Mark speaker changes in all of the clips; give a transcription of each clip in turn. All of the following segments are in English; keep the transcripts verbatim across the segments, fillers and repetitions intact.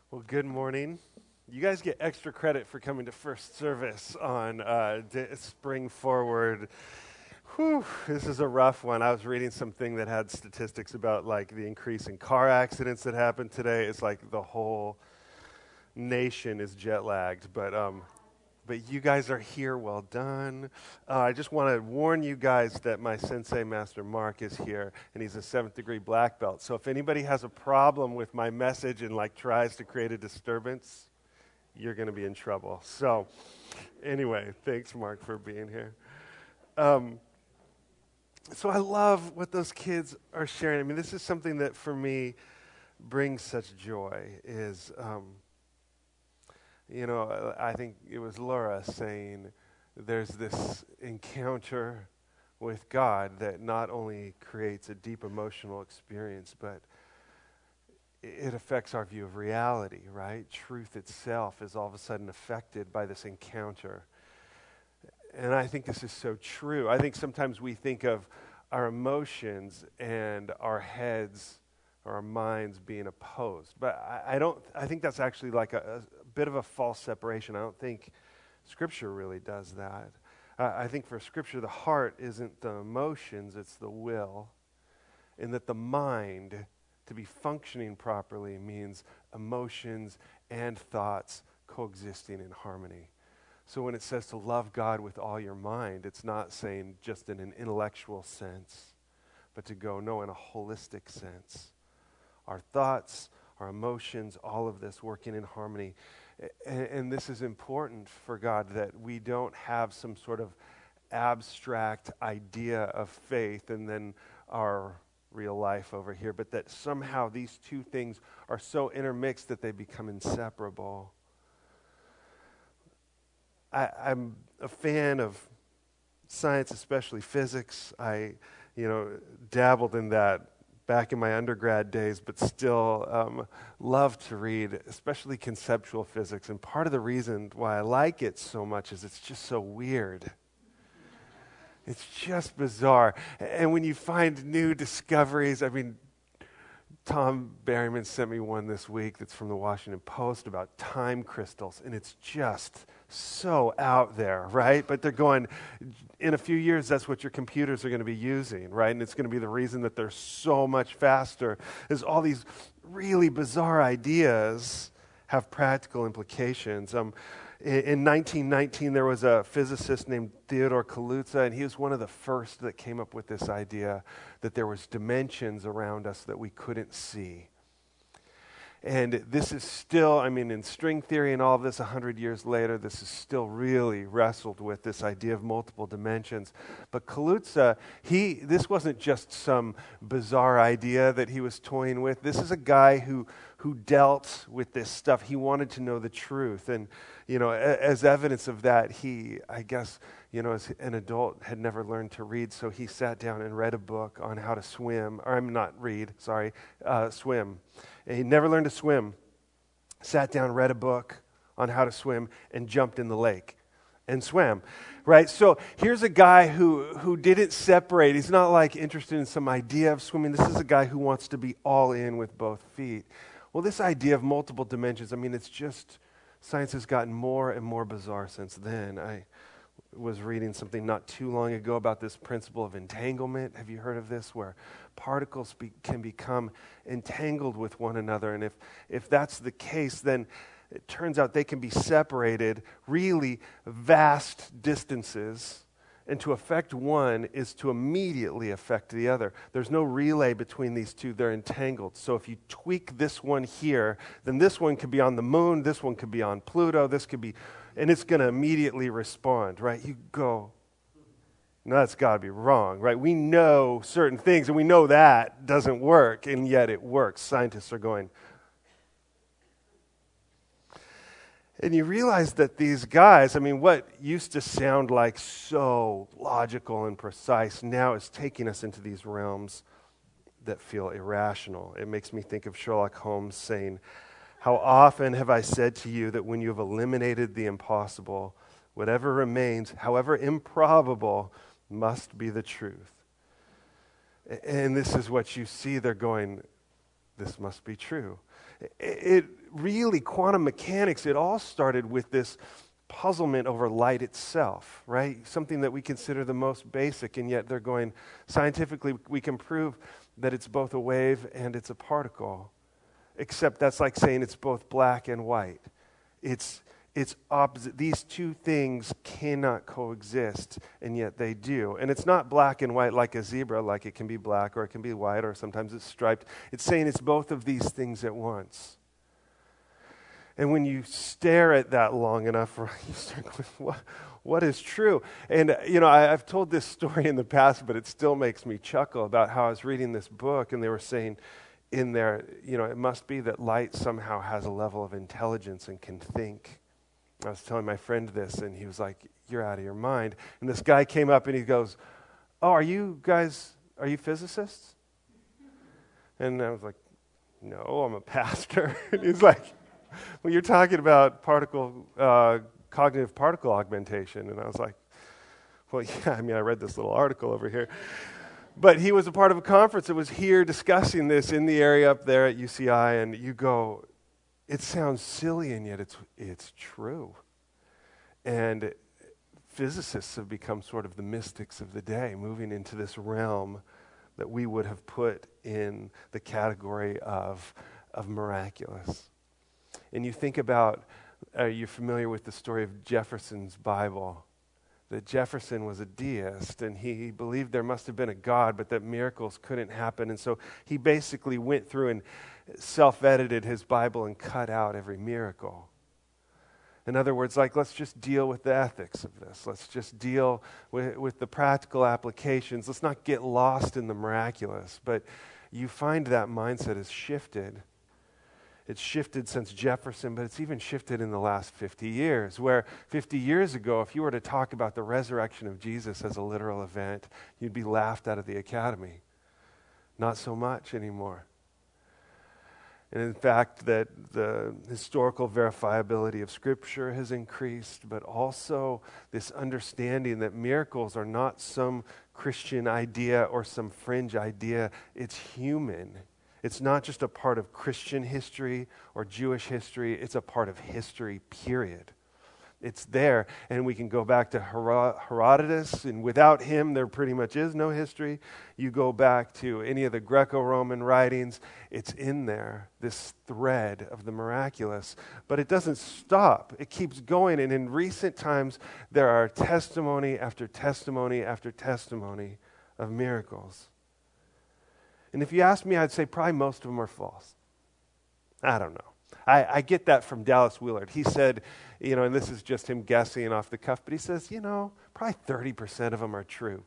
Speaker 1: Well, good morning. You guys get extra credit for coming to first service on uh, D- Spring Forward. Whew, this is a rough one. I was reading something that had statistics about like the increase in car accidents that happened today. It's like the whole nation is jet lagged, but um, but you guys are here. Well done. Uh, I just want to warn you guys that my sensei, Master Mark, is here, and he's a seventh degree black belt. So if anybody has a problem with my message and like tries to create a disturbance, you're going to be in trouble. So anyway, thanks, Mark, for being here. Um, so I love what those kids are sharing. I mean, this is something that for me brings such joy. Is um, You know, I think it was Laura saying there's this encounter with God that not only creates a deep emotional experience, but it affects our view of reality, right? Truth itself is all of a sudden affected by this encounter. And I think this is so true. I think sometimes we think of our emotions and our heads or our minds being opposed. But I, I don't, I think that's actually like a, a bit of a false separation. I don't think Scripture really does that. Uh, I think for Scripture, the heart isn't the emotions, it's the will. And that the mind, to be functioning properly, means emotions and thoughts coexisting in harmony. So when it says to love God with all your mind, it's not saying just in an intellectual sense, but to go, no, in a holistic sense. Our thoughts, our emotions, all of this working in harmony. And, and this is important for God, that we don't have some sort of abstract idea of faith and then our real life over here, but that somehow these two things are so intermixed that they become inseparable. I, I'm a fan of science, especially physics. I, you know, dabbled in that back in my undergrad days, but still um, love to read, especially conceptual physics. And part of the reason why I like it so much is it's just so weird. It's just bizarre. And when you find new discoveries, I mean, Tom Berryman sent me one this week that's from the Washington Post about time crystals, and it's just so out there, right? But they're going, in a few years, that's what your computers are going to be using, right? And it's going to be the reason that they're so much faster, is all these really bizarre ideas have practical implications. Um, in, in nineteen nineteen, there was a physicist named Theodore Kaluza, and he was one of the first that came up with this idea that there was dimensions around us that we couldn't see. And this is still, I mean, in string theory and all of this, a hundred years later, this is still really wrestled with, this idea of multiple dimensions. But Kaluza, he, this wasn't just some bizarre idea that he was toying with. This is a guy who, who dealt with this stuff. He wanted to know the truth. And, you know, a, as evidence of that, he, I guess, you know, as an adult, had never learned to read, so he sat down and read a book on how to swim, or I'm not read, sorry, uh, swim. And he never learned to swim, sat down, read a book on how to swim, and jumped in the lake and swam, right? So here's a guy who, who didn't separate. He's not like interested in some idea of swimming. This is a guy who wants to be all in with both feet. Well, this idea of multiple dimensions, I mean, it's just, science has gotten more and more bizarre since then. I was reading something not too long ago about this principle of entanglement. Have you heard of this? Where particles be, can become entangled with one another. And if, if that's the case, then it turns out they can be separated really vast distances. And to affect one is to immediately affect the other. There's no relay between these two. They're entangled. So if you tweak this one here, then this one could be on the moon, this one could be on Pluto, this could be, and it's going to immediately respond, right? You go, no, that's got to be wrong, right? We know certain things, and we know that doesn't work, and yet it works. Scientists are going. And you realize that these guys, I mean, what used to sound like so logical and precise now is taking us into these realms that feel irrational. It makes me think of Sherlock Holmes saying, "How often have I said to you that when you have eliminated the impossible, whatever remains, however improbable, must be the truth." And this is what you see. They're going, this must be true. it really, quantum mechanics, it all started with this puzzlement over light itself, right? Something that we consider the most basic, and yet they're going, scientifically, we can prove that it's both a wave and it's a particle. Except that's like saying it's both black and white. It's it's opposite. These two things cannot coexist, and yet they do. And it's not black and white like a zebra, like it can be black or it can be white, or sometimes it's striped. It's saying it's both of these things at once. And when you stare at that long enough, you start going, what, what is true? And, you know, I, I've told this story in the past, but it still makes me chuckle about how I was reading this book, and they were saying in there, you know, it must be that light somehow has a level of intelligence and can think. I was telling my friend this, and he was like, you're out of your mind. And this guy came up, and he goes, oh, are you guys, are you physicists? And I was like, no, I'm a pastor. And he's like, well, you're talking about particle, uh, cognitive particle augmentation. And I was like, well, yeah, I mean, I read this little article over here. But he was a part of a conference that was here discussing this in the area up there at U C I, and you go, it sounds silly, and yet it's it's true. And physicists have become sort of the mystics of the day, moving into this realm that we would have put in the category of, of miraculous. And you think about, are you familiar with the story of Jefferson's Bible? That Jefferson was a deist, and he believed there must have been a God, but that miracles couldn't happen. And so he basically went through and self-edited his Bible and cut out every miracle. In other words, like, let's just deal with the ethics of this. Let's just deal with, with the practical applications. Let's not get lost in the miraculous. But you find that mindset has shifted. It's shifted since Jefferson, but it's even shifted in the last fifty years, where fifty years ago, if you were to talk about the resurrection of Jesus as a literal event, you'd be laughed out of the academy. Not so much anymore. And in fact, that the historical verifiability of Scripture has increased, but also this understanding that miracles are not some Christian idea or some fringe idea. It's human. It's not just a part of Christian history or Jewish history. It's a part of history, period. It's there, and we can go back to Herodotus, and without him, there pretty much is no history. You go back to any of the Greco-Roman writings, it's in there, this thread of the miraculous. But it doesn't stop. It keeps going, and in recent times, there are testimony after testimony after testimony of miracles. And if you ask me, I'd say probably most of them are false. I don't know. I, I get that from Dallas Willard. He said, you know, and this is just him guessing off the cuff, but he says, you know, probably thirty percent of them are true.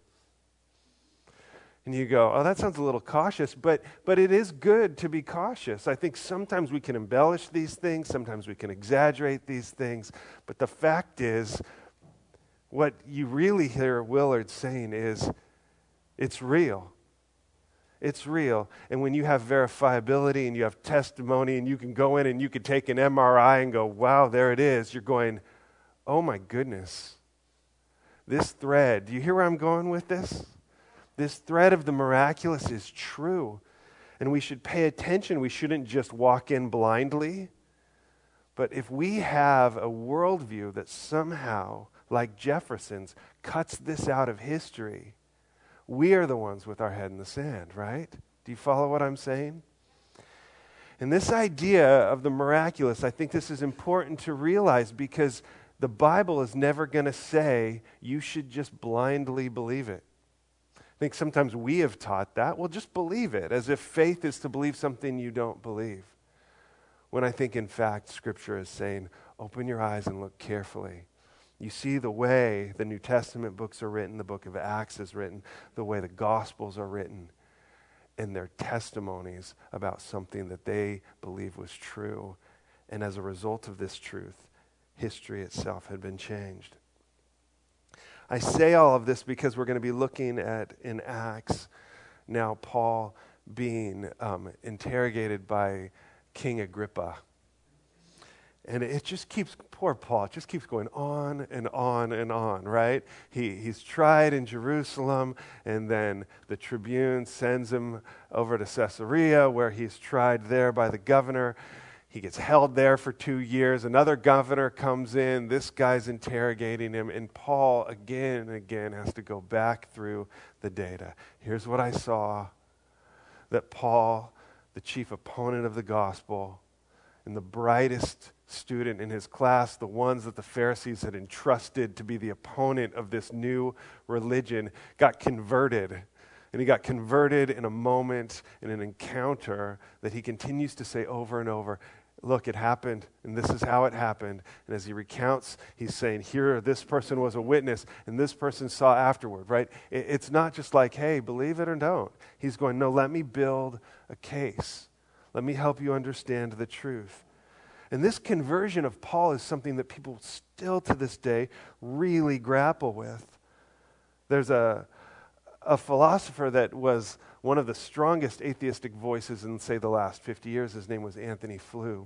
Speaker 1: And you go, oh, that sounds a little cautious, but but it is good to be cautious. I think sometimes we can embellish these things, sometimes we can exaggerate these things, but the fact is, what you really hear Willard saying is, it's real. It's real. And when you have verifiability and you have testimony and you can go in and you can take an M R I and go, wow, there it is, you're going, oh my goodness. This thread, do you hear where I'm going with this? This thread of the miraculous is true. And we should pay attention. We shouldn't just walk in blindly. But if we have a worldview that somehow, like Jefferson's, cuts this out of history, we are the ones with our head in the sand, right? Do you follow what I'm saying? And this idea of the miraculous, I think this is important to realize, because the Bible is never going to say you should just blindly believe it. I think sometimes we have taught that. Well, just believe it, as if faith is to believe something you don't believe. When I think, in fact, Scripture is saying, open your eyes and look carefully. You see the way the New Testament books are written, the book of Acts is written, the way the Gospels are written, and their testimonies about something that they believe was true. And as a result of this truth, history itself had been changed. I say all of this because we're going to be looking at, in Acts, now Paul being um, interrogated by King Agrippa. And it just keeps, poor Paul, it just keeps going on and on and on, right? He, he's tried in Jerusalem, and then the tribune sends him over to Caesarea, where he's tried there by the governor. He gets held there for two years. Another governor comes in. This guy's interrogating him, and Paul again and again has to go back through the data. Here's what I saw, that Paul, the chief opponent of the gospel, and the brightest student in his class, the ones that the Pharisees had entrusted to be the opponent of this new religion, got converted. And he got converted in a moment, in an encounter that he continues to say over and over, look, it happened, and this is how it happened. And as he recounts, he's saying, here, this person was a witness, and this person saw afterward, right? It's not just like, hey, believe it or don't. He's going, no, let me build a case. Let me help you understand the truth. And this conversion of Paul is something that people still to this day really grapple with. There's a, a philosopher that was one of the strongest atheistic voices in, say, the last fifty years. His name was Anthony Flew.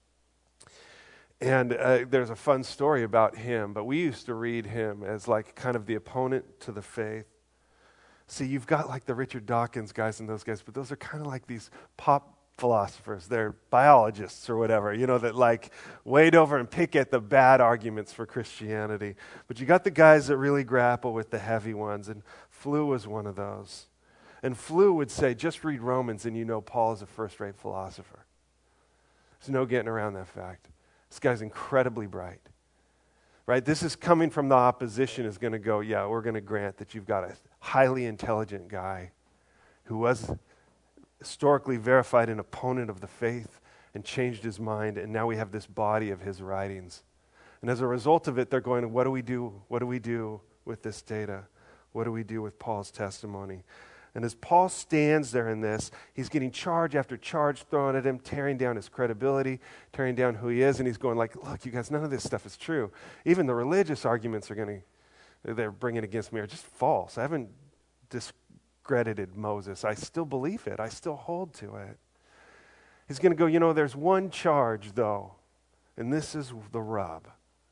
Speaker 1: And uh, there's a fun story about him, but we used to read him as like kind of the opponent to the faith. See, you've got like the Richard Dawkins guys and those guys, but those are kind of like these pop philosophers. They're biologists or whatever, you know, that like wade over and pick at the bad arguments for Christianity. But you got the guys that really grapple with the heavy ones, and Flew was one of those. And Flew would say, just read Romans and you know Paul is a first-rate philosopher. There's no getting around that fact. This guy's incredibly bright. Right? This is coming from the opposition is going to go, yeah, we're going to grant that you've got a highly intelligent guy who was historically verified an opponent of the faith and changed his mind, and now we have this body of his writings. And as a result of it, they're going, what do we do? What do we do with this data? What do we do with Paul's testimony? And as Paul stands there in this, he's getting charge after charge thrown at him, tearing down his credibility, tearing down who he is, and he's going like, look, you guys, none of this stuff is true. Even the religious arguments are going to, they're bringing against me are just false. I haven't discredited Moses. I still believe it. I still hold to it. He's going to go, you know, there's one charge, though, and this is the rub,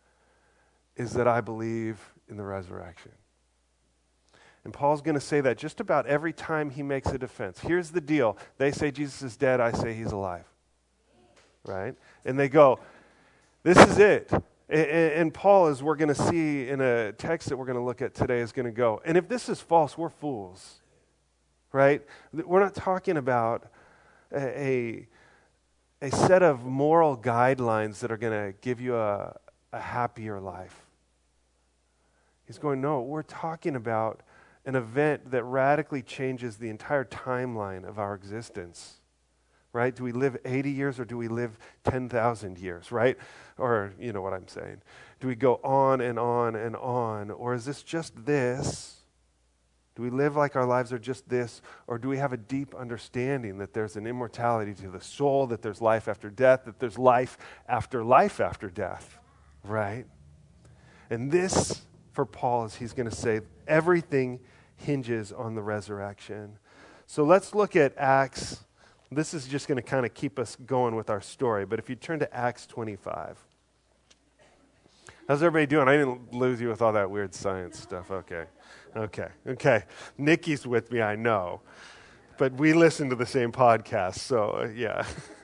Speaker 1: is that I believe in the resurrection. And Paul's going to say that just about every time he makes a defense. Here's the deal. They say Jesus is dead. I say he's alive. Right? And they go, this is it. And Paul, as we're going to see in a text that we're going to look at today, is going to go, and if this is false, we're fools. Right? We're not talking about a, a set of moral guidelines that are going to give you a, a happier life. He's going, no, we're talking about an event that radically changes the entire timeline of our existence, right? Do we live eighty years or do we live ten thousand years, right? Or, you know what I'm saying. Do we go on and on and on? Or is this just this? Do we live like our lives are just this? Or do we have a deep understanding that there's an immortality to the soul, that there's life after death, that there's life after life after death, right? And this, for Paul, is he's going to say everything hinges on the resurrection. So let's look at Acts. This is just going to kind of keep us going with our story. But if you turn to Acts twenty-five. How's everybody doing? I didn't lose you with all that weird science stuff. Okay. Okay. Okay. Nikki's with me, I know. But we listen to the same podcast, so uh, yeah.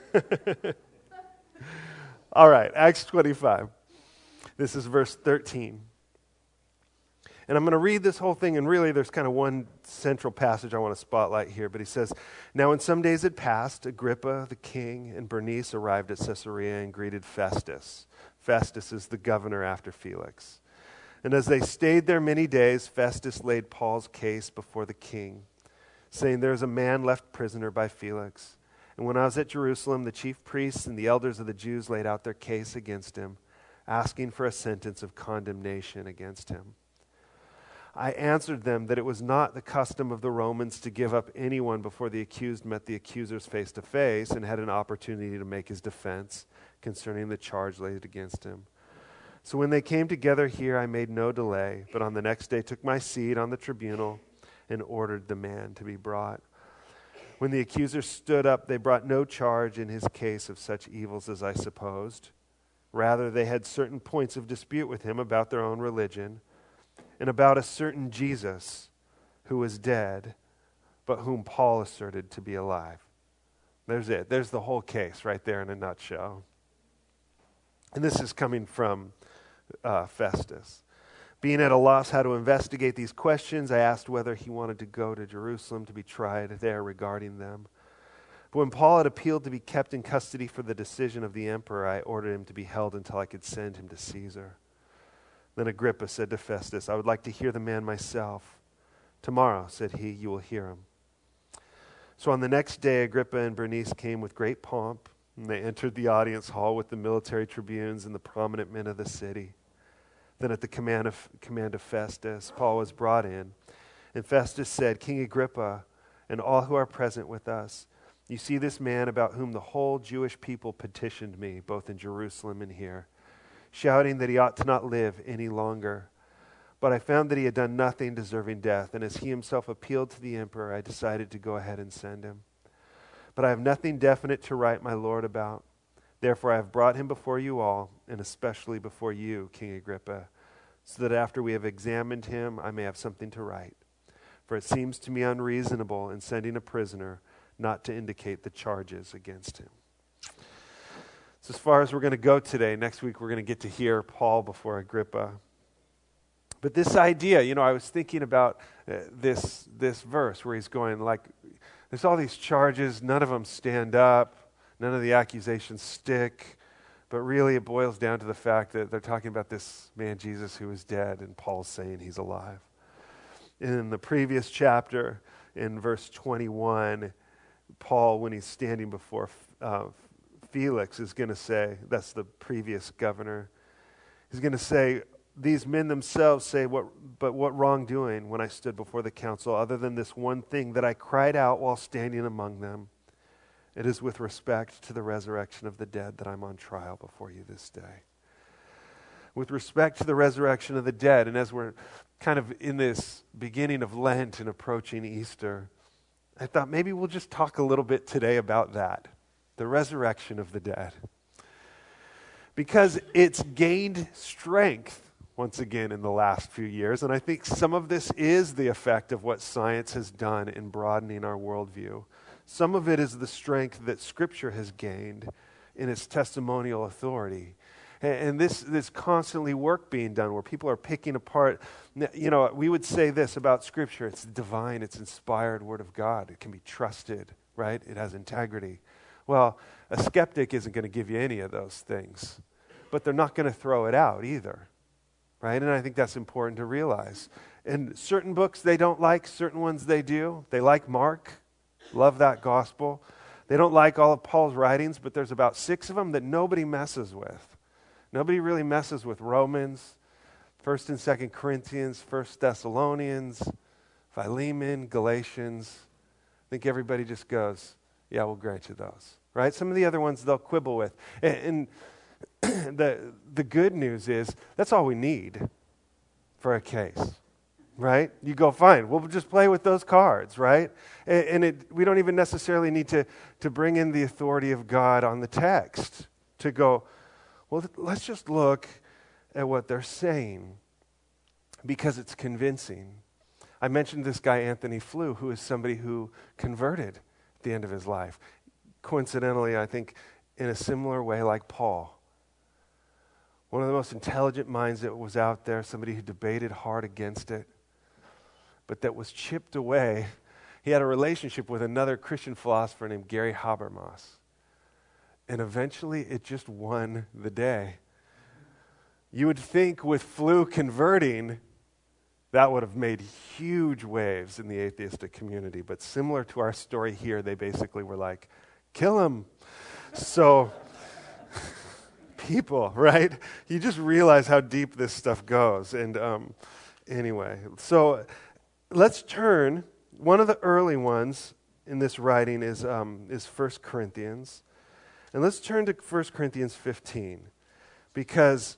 Speaker 1: All right. Acts twenty-five. This is verse thirteen. And I'm going to read this whole thing, and really there's kind of one central passage I want to spotlight here. But he says, now when some days had passed, Agrippa, the king, and Bernice arrived at Caesarea and greeted Festus. Festus is the governor after Felix. And as they stayed there many days, Festus laid Paul's case before the king, saying, there is a man left prisoner by Felix. And when I was at Jerusalem, the chief priests and the elders of the Jews laid out their case against him, asking for a sentence of condemnation against him. I answered them that it was not the custom of the Romans to give up anyone before the accused met the accusers face to face and had an opportunity to make his defense concerning the charge laid against him. So when they came together here, I made no delay, but on the next day took my seat on the tribunal and ordered the man to be brought. When the accusers stood up, they brought no charge in his case of such evils as I supposed. Rather, they had certain points of dispute with him about their own religion and about a certain Jesus who was dead, but whom Paul asserted to be alive. There's it. There's the whole case right there in a nutshell. And this is coming from uh, Festus. Being at a loss how to investigate these questions, I asked whether he wanted to go to Jerusalem to be tried there regarding them. But when Paul had appealed to be kept in custody for the decision of the emperor, I ordered him to be held until I could send him to Caesar. Then Agrippa said to Festus, I would like to hear the man myself. Tomorrow, said he, you will hear him. So on the next day, Agrippa and Bernice came with great pomp, and they entered the audience hall with the military tribunes and the prominent men of the city. Then at the command of, command of Festus, Paul was brought in, and Festus said, King Agrippa, and all who are present with us, you see this man about whom the whole Jewish people petitioned me, both in Jerusalem and here, shouting that he ought to not live any longer. But I found that he had done nothing deserving death, and as he himself appealed to the emperor, I decided to go ahead and send him. But I have nothing definite to write my lord about. Therefore I have brought him before you all, and especially before you, King Agrippa, so that after we have examined him, I may have something to write. For it seems to me unreasonable in sending a prisoner not to indicate the charges against him. So as far as we're going to go today, next week we're going to get to hear Paul before Agrippa. But this idea, you know, I was thinking about uh, this this verse where he's going like, there's all these charges, none of them stand up, none of the accusations stick, but really it boils down to the fact that they're talking about this man Jesus who is dead, and Paul's saying he's alive. In the previous chapter, in verse twenty-one, Paul, when he's standing before uh, Felix, is going to say, that's the previous governor, he's going to say, these men themselves say, "What? But what wrongdoing when I stood before the council, other than this one thing that I cried out while standing among them? It is with respect to the resurrection of the dead that I'm on trial before you this day." With respect to the resurrection of the dead, and as we're kind of in this beginning of Lent and approaching Easter, I thought maybe we'll just talk a little bit today about that, the resurrection of the dead. Because it's gained strength once again in the last few years, and I think some of this is the effect of what science has done in broadening our worldview. Some of it is the strength that Scripture has gained in its testimonial authority. And this, this constantly work being done where people are picking apart. You know, we would say this about Scripture. It's divine. It's inspired Word of God. It can be trusted, right? It has integrity. Well, a skeptic isn't going to give you any of those things. But they're not going to throw it out either, right? And I think that's important to realize. And certain books they don't like, certain ones they do. They like Mark. Love that gospel. They don't like all of Paul's writings, but there's about six of them that nobody messes with. Nobody really messes with Romans, First and Second Corinthians, First Thessalonians, Philemon, Galatians. I think everybody just goes, yeah, we'll grant you those, right? Some of the other ones they'll quibble with. And, and the, the good news is that's all we need for a case, right? You go, fine, we'll just play with those cards, right? And, and it, we don't even necessarily need to, to bring in the authority of God on the text to go, well, let's just look at what they're saying because it's convincing. I mentioned this guy, Anthony Flew, who is somebody who converted at the end of his life. Coincidentally, I think in a similar way like Paul. One of the most intelligent minds that was out there, somebody who debated hard against it, but that was chipped away. He had a relationship with another Christian philosopher named Gary Habermas. And eventually it just won the day. You would think with Flew converting, that would have made huge waves in the atheistic community. But similar to our story here, they basically were like, kill him. So, people, right? You just realize how deep this stuff goes. And um, anyway, so let's turn. One of the early ones in this writing is um, is First Corinthians. And let's turn to First Corinthians fifteen, because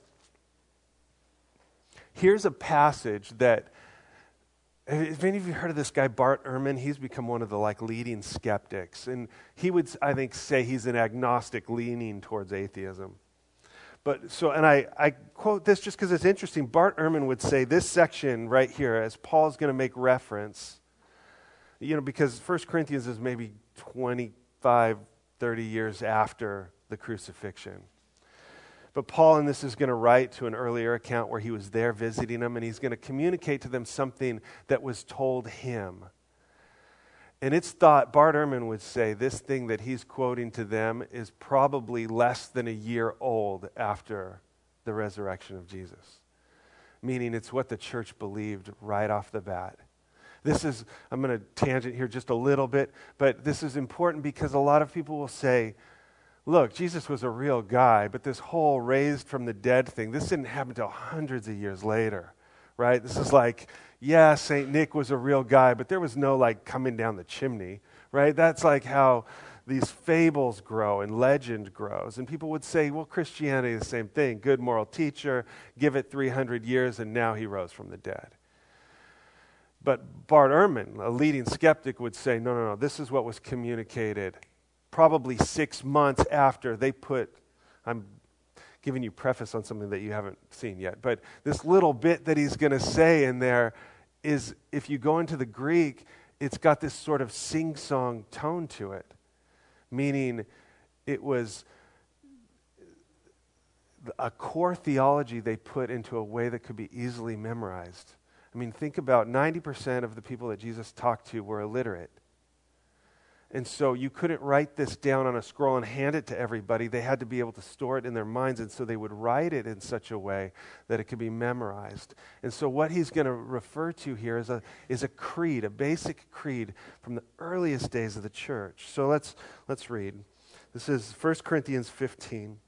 Speaker 1: here's a passage that, have any of you heard of this guy, Bart Ehrman? He's become one of the like leading skeptics. And he would, I think, say he's an agnostic leaning towards atheism. But so, and I, I quote this just because it's interesting. Bart Ehrman would say this section right here, as Paul's going to make reference, you know, because First Corinthians is maybe twenty-five, thirty years after the crucifixion. But Paul in this is going to write to an earlier account where he was there visiting them, and he's going to communicate to them something that was told him. And it's thought, Bart Ehrman would say, this thing that he's quoting to them is probably less than a year old after the resurrection of Jesus. Meaning it's what the church believed right off the bat. This is, I'm going to tangent here just a little bit, but this is important because a lot of people will say, look, Jesus was a real guy, but this whole raised from the dead thing, this didn't happen until hundreds of years later, right? This is like, yeah, Saint Nick was a real guy, but there was no like coming down the chimney, right? That's like how these fables grow and legend grows. And people would say, well, Christianity is the same thing. Good moral teacher, give it three hundred years, and now he rose from the dead. But Bart Ehrman, a leading skeptic, would say, no, no, no, this is what was communicated probably six months after they put, I'm giving you preface on something that you haven't seen yet, but this little bit that he's going to say in there is, if you go into the Greek, it's got this sort of sing-song tone to it, meaning it was a core theology they put into a way that could be easily memorized. I mean, think about ninety percent of the people that Jesus talked to were illiterate. And so you couldn't write this down on a scroll and hand it to everybody. They had to be able to store it in their minds, and so they would write it in such a way that it could be memorized. And so what he's going to refer to here is a, is a creed, a basic creed from the earliest days of the church. So let's, let's read. This is First Corinthians fifteen.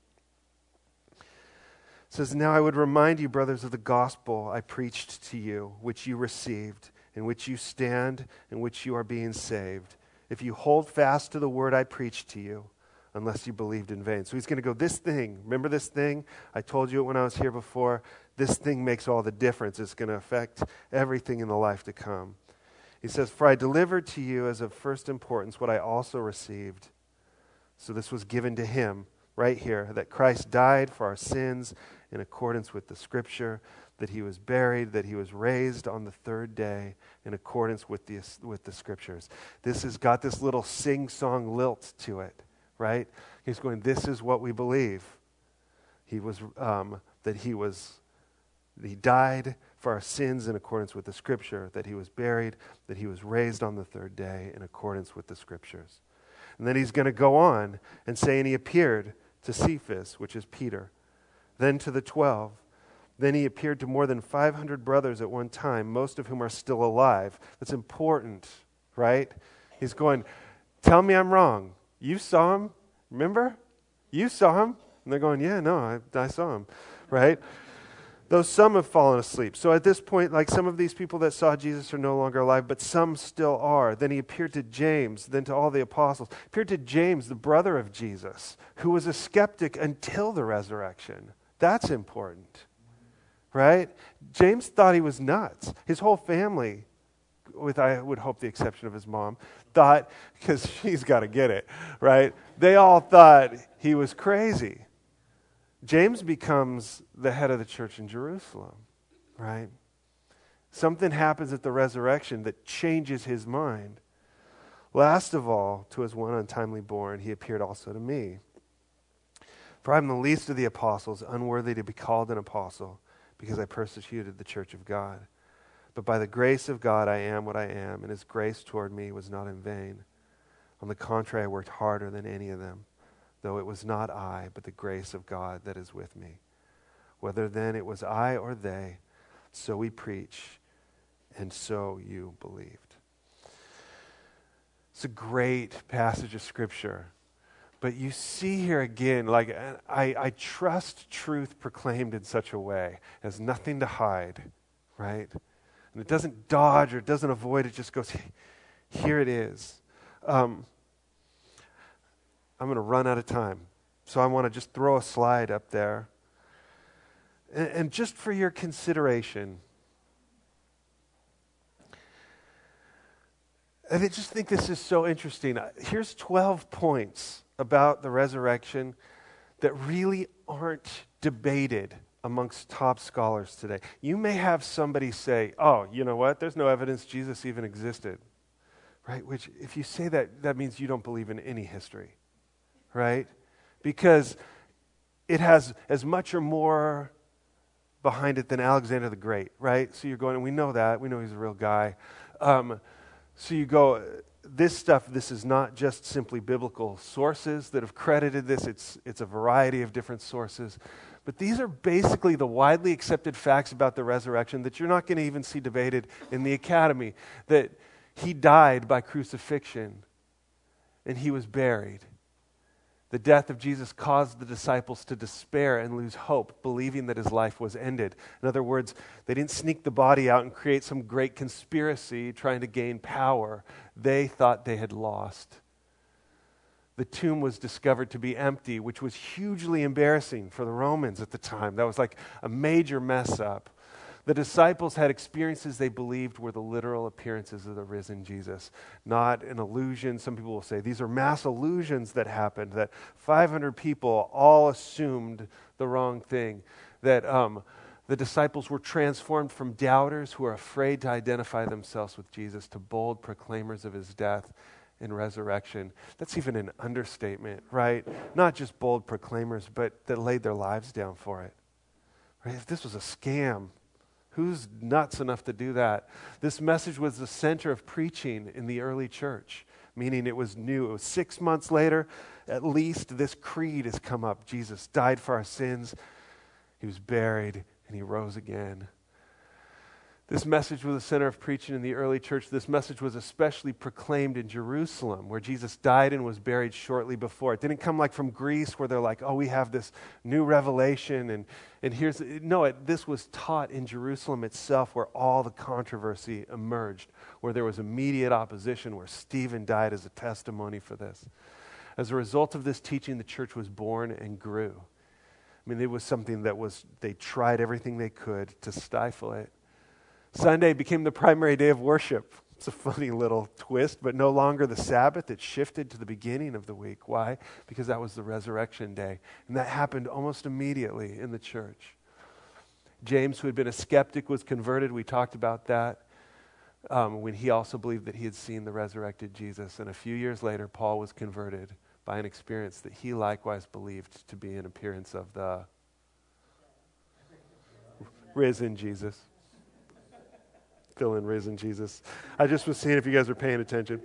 Speaker 1: It says, now I would remind you, brothers, of the gospel I preached to you, which you received, in which you stand, in which you are being saved, if you hold fast to the word I preached to you, unless you believed in vain. So he's going to go, this thing, remember this thing? I told you it when I was here before. This thing makes all the difference. It's going to affect everything in the life to come. He says, for I delivered to you as of first importance what I also received. So this was given to him right here, that Christ died for our sins in accordance with the Scripture, that he was buried, that he was raised on the third day in accordance with the, with the Scriptures. This has got this little sing-song lilt to it, right? He's going, this is what we believe. He was, um, that he was, he died for our sins in accordance with the Scripture, that he was buried, that he was raised on the third day in accordance with the Scriptures. And then he's going to go on and say, and he appeared to Cephas, which is Peter, then to the twelve. Then he appeared to more than five hundred brothers at one time, most of whom are still alive. That's important, right? He's going, tell me I'm wrong. You saw him, remember? You saw him. And they're going, yeah, no, I, I saw him, right? Though some have fallen asleep. So at this point, like some of these people that saw Jesus are no longer alive, but some still are. Then he appeared to James, then to all the apostles. He appeared to James, the brother of Jesus, who was a skeptic until the resurrection. That's important. Right? James thought he was nuts. His whole family, with I would hope the exception of his mom, thought, because she's got to get it, right? They all thought he was crazy. James becomes the head of the church in Jerusalem, right? Something happens at the resurrection that changes his mind. Last of all, to his one untimely born, he appeared also to me. For I am the least of the apostles, unworthy to be called an apostle, because I persecuted the church of God. But by the grace of God I am what I am, and his grace toward me was not in vain. On the contrary, I worked harder than any of them, though it was not I, but the grace of God that is with me. Whether then it was I or they, so we preach, and so you believed. It's a great passage of Scripture. But you see here again, like I, I trust truth proclaimed in such a way as nothing to hide, right? And it doesn't dodge or it doesn't avoid, it just goes, here it is. Um, I'm going to run out of time. So I want to just throw a slide up there. And, and just for your consideration, I just think this is so interesting. Here's twelve points about the resurrection that really aren't debated amongst top scholars today. You may have somebody say, oh, you know what? There's no evidence Jesus even existed. Right? Which, if you say that, that means you don't believe in any history. Right? Because it has as much or more behind it than Alexander the Great, right? So you're going, and we know that. We know he's a real guy. Um, so you go, this stuff, this is not just simply biblical sources that have credited this. It's, it's a variety of different sources. But these are basically the widely accepted facts about the resurrection that you're not going to even see debated in the academy. That he died by crucifixion and he was buried. The death of Jesus caused the disciples to despair and lose hope, believing that his life was ended. In other words, they didn't sneak the body out and create some great conspiracy trying to gain power. They thought they had lost. The tomb was discovered to be empty, which was hugely embarrassing for the Romans at the time. That was like a major mess up. The disciples had experiences they believed were the literal appearances of the risen Jesus, not an illusion. Some people will say these are mass illusions that happened, that five hundred people all assumed the wrong thing, that um, the disciples were transformed from doubters who are afraid to identify themselves with Jesus to bold proclaimers of his death and resurrection. That's even an understatement, right? Not just bold proclaimers, but that laid their lives down for it. Right? If this was a scam, who's nuts enough to do that? This message was the center of preaching in the early church, meaning it was new. It was six months later, at least, this creed has come up. Jesus died for our sins. He was buried, and he rose again. This message was the center of preaching in the early church. This message was especially proclaimed in Jerusalem, where Jesus died and was buried shortly before. It didn't come like from Greece, where they're like, oh, we have this new revelation, and, and here's... No, it, this was taught in Jerusalem itself, where all the controversy emerged, where there was immediate opposition, where Stephen died as a testimony for this. As a result of this teaching, the church was born and grew. I mean, it was something that was... They tried everything they could to stifle it. Sunday became the primary day of worship. It's a funny little twist, but no longer the Sabbath. It shifted to the beginning of the week. Why? Because that was the resurrection day. And that happened almost immediately in the church. James, who had been a skeptic, was converted. We talked about that um, when he also believed that he had seen the resurrected Jesus. And a few years later, Paul was converted by an experience that he likewise believed to be an appearance of the risen Jesus. Fill in risen Jesus. I just was seeing if you guys were paying attention.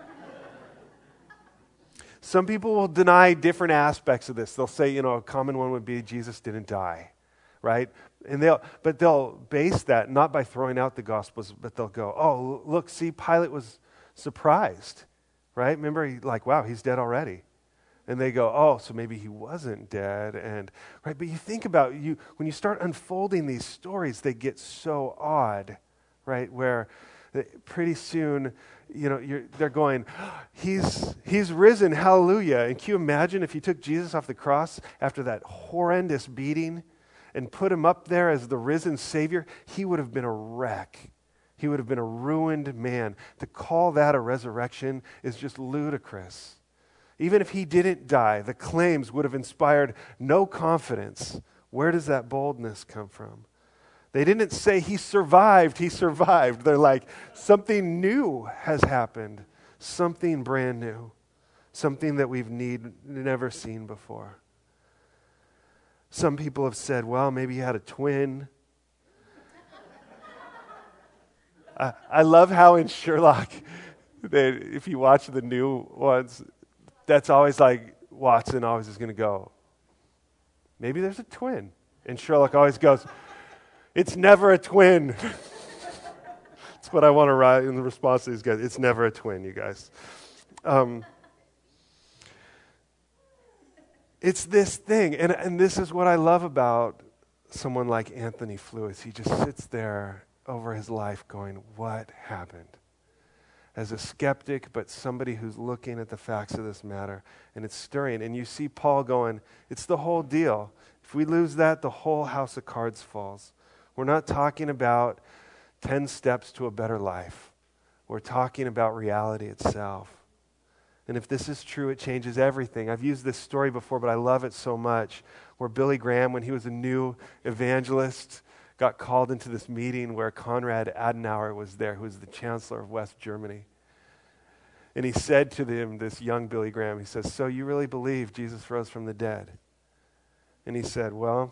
Speaker 1: Some people will deny different aspects of this. They'll say, you know, a common one would be Jesus didn't die, right? And they'll, but they'll base that not by throwing out the Gospels, but they'll go, oh, look, see, Pilate was surprised, right? Remember, he, like, wow, he's dead already. And they go, oh, so maybe he wasn't dead, and right. But you think about you when you start unfolding these stories, they get so odd. Right, where pretty soon, you know, you're, they're going, he's he's risen, hallelujah. And can you imagine if you took Jesus off the cross after that horrendous beating and put him up there as the risen Savior? He would have been a wreck. He would have been a ruined man. To call that a resurrection is just ludicrous. Even if he didn't die, the claims would have inspired no confidence. Where does that boldness come from? They didn't say he survived, he survived. They're like, something new has happened. Something brand new. Something that we've need, never seen before. Some people have said, well, maybe he had a twin. I, I love how in Sherlock, they, if you watch the new ones, that's always like, Watson always is going to go, maybe there's a twin. And Sherlock always goes, it's never a twin. That's what I want to write in the response to these guys. It's never a twin, you guys. Um, it's this thing. And, and this is what I love about someone like Anthony Flew. He just sits there over his life going, what happened? As a skeptic, but somebody who's looking at the facts of this matter. And it's stirring. And you see Paul going, it's the whole deal. If we lose that, the whole house of cards falls. We're not talking about ten steps to a better life. We're talking about reality itself. And if this is true, it changes everything. I've used this story before, but I love it so much, where Billy Graham, when he was a new evangelist, got called into this meeting where Konrad Adenauer was there, who was the chancellor of West Germany. And he said to them, this young Billy Graham, he says, "So you really believe Jesus rose from the dead?" And he said, "Well,"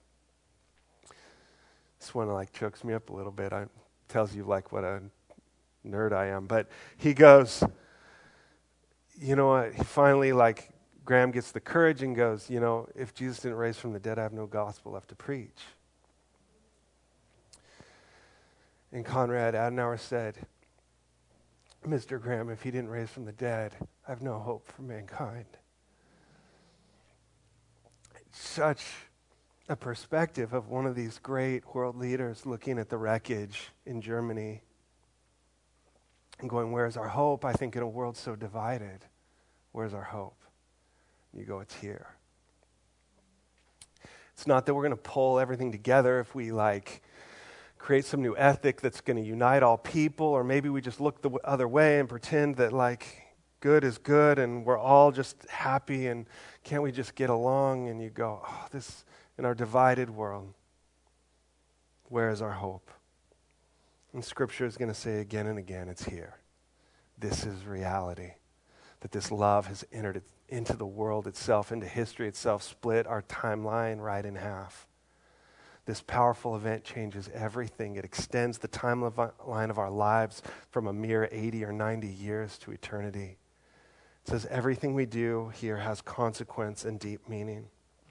Speaker 1: this one like chokes me up a little bit. I tells you like what a nerd I am. But he goes, you know what, he finally like, Graham gets the courage and goes, you know, if Jesus didn't raise from the dead, I have no gospel left to preach. And Konrad Adenauer said, "Mister Graham, if he didn't raise from the dead, I have no hope for mankind." Such a perspective of one of these great world leaders looking at the wreckage in Germany and going, where's our hope? I think in a world so divided, where's our hope? You go, it's here. It's not that we're going to pull everything together if we like create some new ethic that's going to unite all people, or maybe we just look the w- other way and pretend that like good is good and we're all just happy and can't we just get along? And you go, oh, this, in our divided world, where is our hope? And Scripture is going to say again and again, it's here. This is reality. That this love has entered it into the world itself, into history itself, split our timeline right in half. This powerful event changes everything. It extends the timeline of our lives from a mere eighty or ninety years to eternity. It says everything we do here has consequence and deep meaning.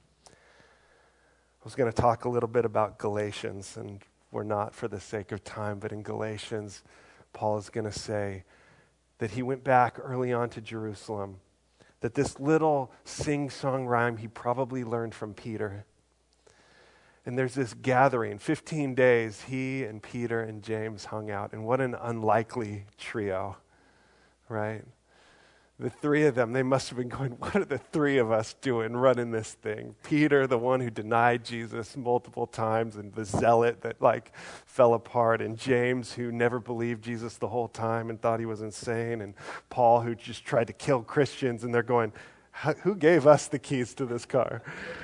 Speaker 1: I was going to talk a little bit about Galatians, and we're not for the sake of time, but in Galatians, Paul is going to say that he went back early on to Jerusalem, that this little sing-song rhyme he probably learned from Peter. And there's this gathering, fifteen days, he and Peter and James hung out, and what an unlikely trio, right? The three of them, they must have been going, what are the three of us doing running this thing? Peter, the one who denied Jesus multiple times, and the zealot that like fell apart, and James, who never believed Jesus the whole time and thought he was insane, and Paul, who just tried to kill Christians, and they're going, who gave us the keys to this car?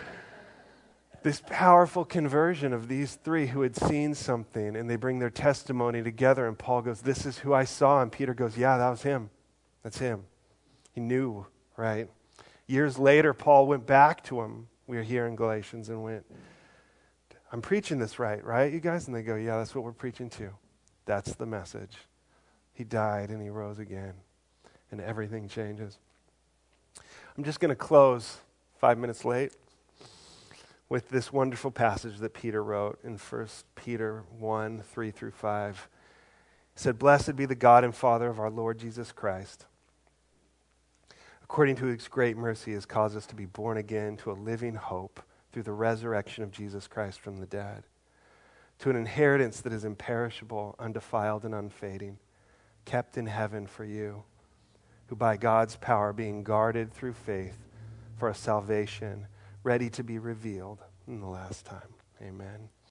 Speaker 1: This powerful conversion of these three who had seen something, and they bring their testimony together, and Paul goes, this is who I saw, and Peter goes, yeah, that was him. That's him. He knew, right? Years later, Paul went back to him. We are here in Galatians and went, I'm preaching this right, right, you guys? And they go, yeah, that's what we're preaching too. That's the message. He died and he rose again, and everything changes. I'm just going to close five minutes late with this wonderful passage that Peter wrote in First Peter one, three through five. He said, "Blessed be the God and Father of our Lord Jesus Christ. According to his great mercy, he has caused us to be born again to a living hope through the resurrection of Jesus Christ from the dead, to an inheritance that is imperishable, undefiled, and unfading, kept in heaven for you, who by God's power being guarded through faith for a salvation ready to be revealed in the last time." Amen.